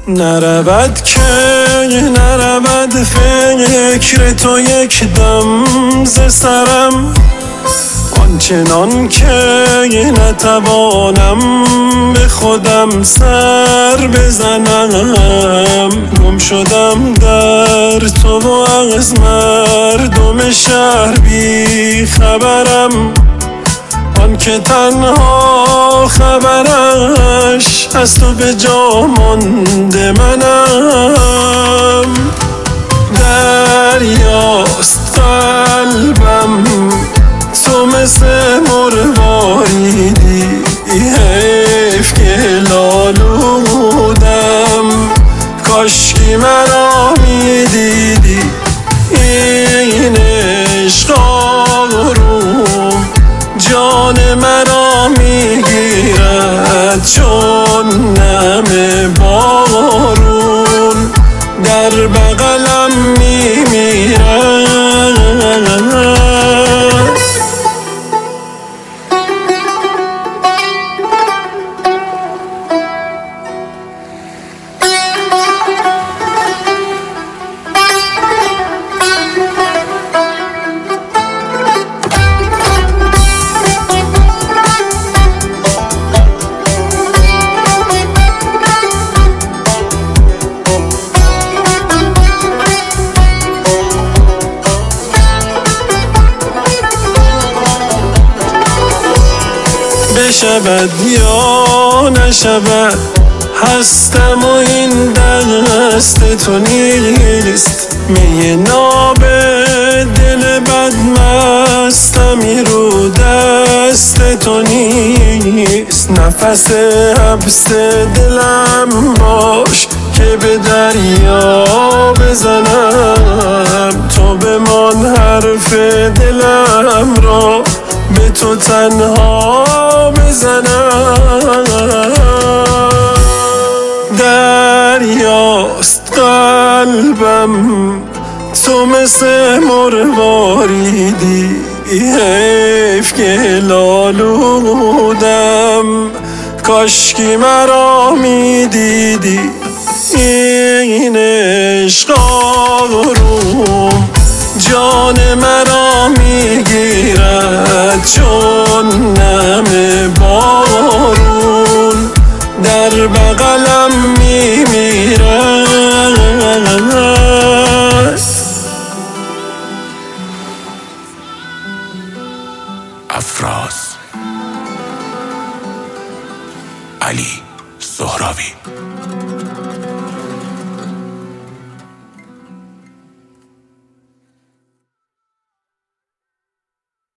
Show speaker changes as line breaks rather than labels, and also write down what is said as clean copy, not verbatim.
نرود که نرود فکر تو یک دم ز سرم، آنچنان که نتوانم به خودم سر بزنم. گم شدم در تو و از مردم شهر بی خبرم، آن که تنها خبرش از تو به جا مانده منم. دریاست قلبم تو مثل مرواریدی، حیف که لالودم، کاشکی مرا میدیدی. این عشق آروم جان مرا میگیرد چون نم بارون، در بغلم میمیرد. بشود یا نشود هستم و این دست تو نیست. می ناب دل بد مستمی رو دست تو نیست. نفس حبس دلم باش که به دریا بزنم، تو بمان حرف دلم را به تو تنها بزنم. دریاست قلبم تو مثل مرواریدی، حیف که لالودم، کاشکی مرا میدیدی. این عشق آروم جان مرا میگیرد چون نم بارون، در بغلم میمیرد.
افراز علی سهراوی.